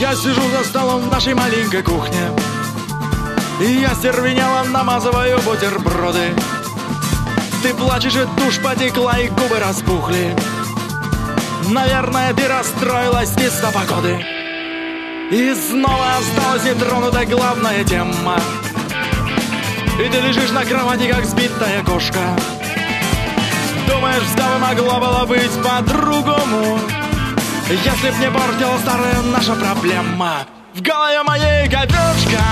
Я сижу за столом в нашей маленькой кухне, и я стервенело намазываю бутерброды. Ты плачешь, и тушь потекла, и губы распухли. Наверное, ты расстроилась из-за погоды. И снова осталась нетронутой главная тема. И ты лежишь на кровати, как сбитая кошка. Думаешь, все бы могло было быть по-другому, если б не портила старая наша проблема. В голове моей говёшка,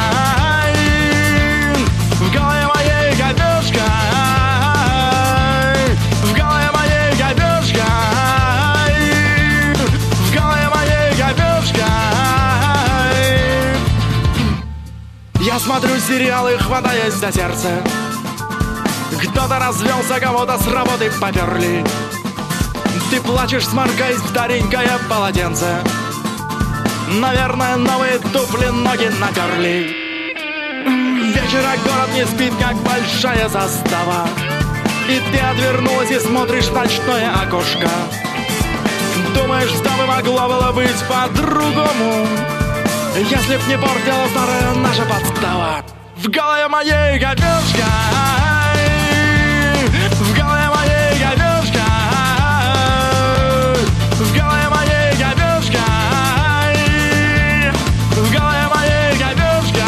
в голове моей говёшка, в голове моей говёшка, в голове моей говёшка. Я смотрю сериалы, хватаясь за сердце. Кто-то развелся, кого-то с работы поперли. Ты плачешь, сморкаясь в старенькое полотенце. Наверное, новые туфли ноги натерли. Вечера город не спит, как большая застава. И ты отвернулась и смотришь в ночное окошко. Думаешь, что бы могло было быть по-другому, если б не портила старая наша подстава. В голове моей говёшка, в голове моей говёшка, в голове моей говёшка, в голове моей говёшка.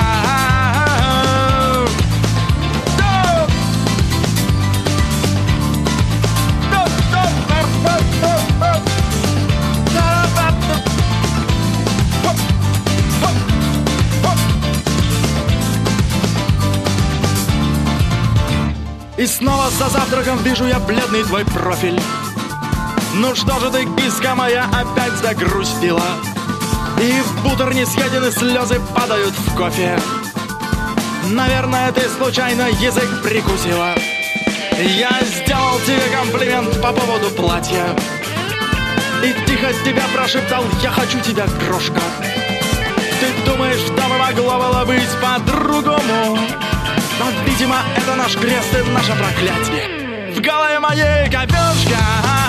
И снова за завтраком вижу я бледный твой профиль. Ну что же ты, киска моя, опять загрустила? И в бутер не съедены слезы падают в кофе. Наверное, ты случайно язык прикусила. Я сделал тебе комплимент по поводу платья и тихо тебя прошептал: я хочу тебя, крошка. Ты думаешь, что бы могло было быть по-другому? Но, видимо, это наш крест и наше проклятие. В голове моей говёшка,